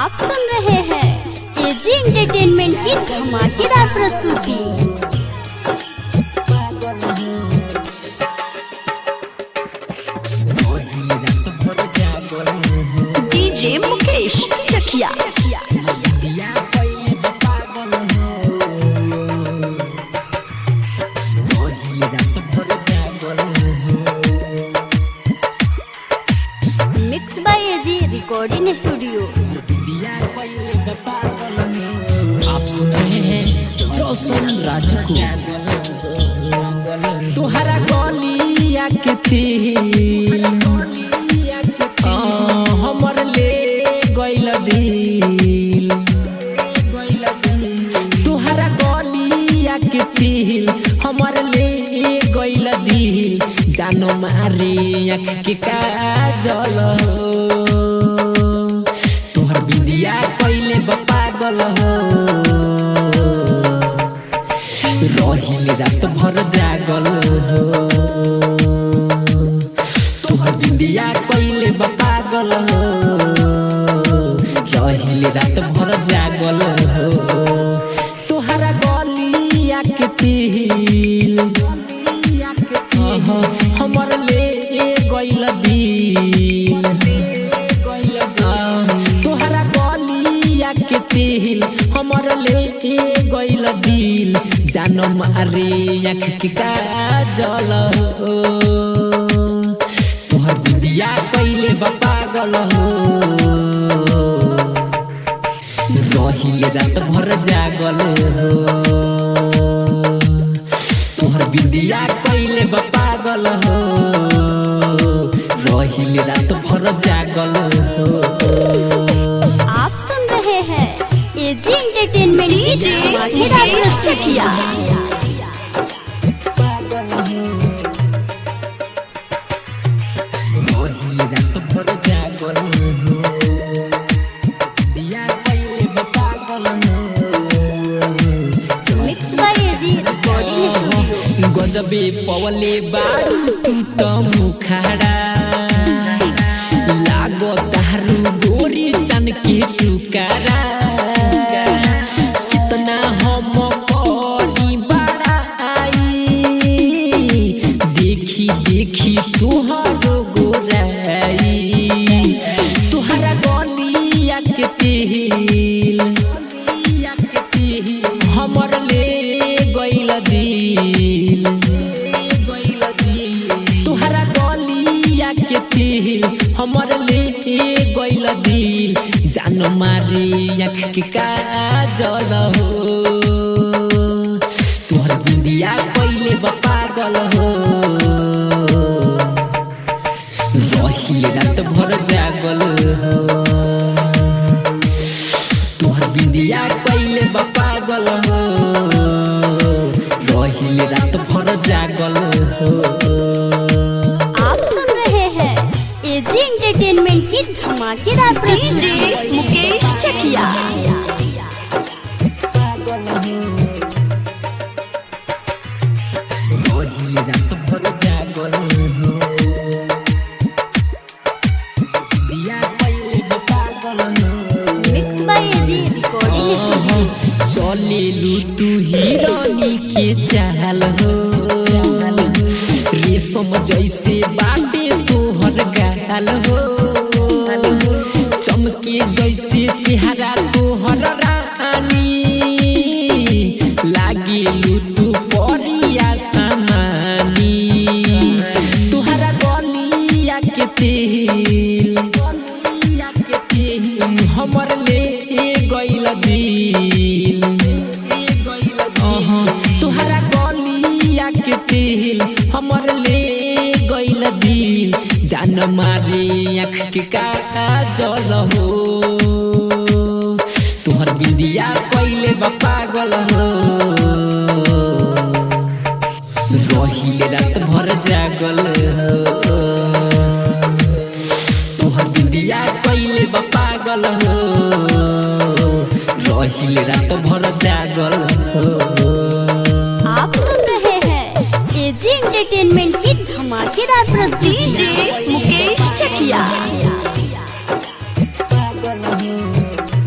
आप सुन रहे हैं एजी एंटरटेनमेंट की धमाकेदार प्रस्तुति। DJ Mukesh Chakiya. Mix by AG recording studio. आप सुन रहे हैं रोशन राज को। तुहरा गलिया के तिल हमर ले गइल दिल। तुहरा गलिया के तिल हमर ले गइल दिल। जानो मारे आँख के काजल हो, तुहर बिंदिया कइले पागल हो। रहिले रात भर जागल हो, तुहर बिंदिया कइले पागल हो। रहिले रात भर जागल हो, तुहरा गलिया के तिल हमर ले गइल दिल। तुहरा गलिया के तिल हमर ले गइल दिल। जानो मारे आँख के काजल हो, तुहर बिंदिया कइले पागल हो। रहिले रात भर जागल हो, तुहर बिंदिया कइले पागल हो। रहिले रात भर जागल हो। आप सुन रहे हैं एजी एंटरटेनमेंट की धमाकेदार प्रस्तुति। Mix by AG recording studio. गजबे पवले बारू तू त मुखाड़ा लागो तारू गोरी चन के टुकारा। कितना हम करी बड़ाई देखी देखी तुहरो गोराई। तुहरा गलिया के तिल हमर ले गइल दिल। तुहरा गलिया के तिल हमर ले गइल दिल। जान मारे आँख के काजल हो, तुहर बिंदिया कइले पागल हो। रहिले रात भर जागल हो, तुहर बिंदिया कइले पागल हो। रहिले रात भर जागल हो। आप सुन रहे हैं एजी एंटरटेनमेंट की धमाकेदार डीजे प्रस्तुति। मुकेश चकिया। रहिले रात भर जागल हो, बिंदिया कइले पागल हो। Mix by AG recording studio. चलेलू तू हिरानी के चाल हो, रेशम जैसे बाटे तोहर गाल हो। चमके जैसे चेहरा तोहर रानी, लागेलू तू परिया समानी। तुहरा गलिया के तिल हमर ले गइल दिल। तुहरा गलिया के तिल हमर ले गइल दिल। जान मारे आँख के काजल हो, तुहर बिंदिया कइले पागल हो। रहिले रात भर जागल हो, तुहर बिंदिया कइले पागल हो। रहिले रात भर जागल हो। आप सुन रहे हैं एजी एंटरटेनमेंट की धमाकेदार प्रस्तुति। डीजे मुकेश चकिया।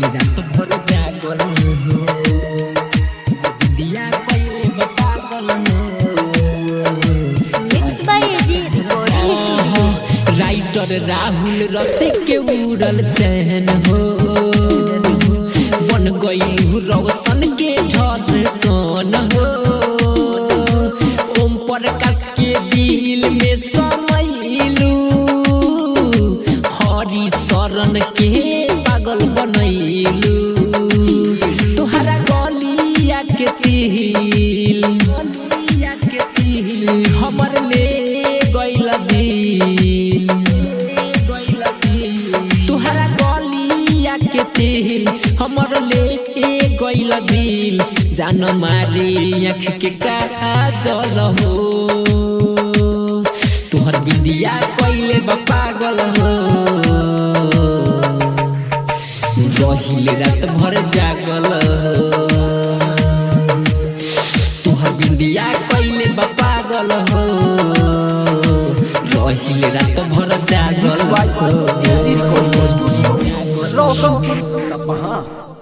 रात भर जागल हो बिंदिया कइले पागल हो mix by AG recording studio. Writer Rahul Rasik के उड़ल चैन हो बन गई रोशन के धड़कन हो ओम प्रकाश के दिल में समैलू हरि शरण के पागल बनैलू तोहरा गलिया के तिल हमर ले गइल दिल तोहरा गलिया के तिल हमर ले गइल दिल जान मारे आँख के काजल हो तोहर बिंदिया कइले बा पागल हो रहिले रात भर जागल हो तोहर बिंदिया कइले बा पागल हो रहिले रात भर जागल हो एजी रिकॉर्डिंग स्टूडियो रोशन सपहा।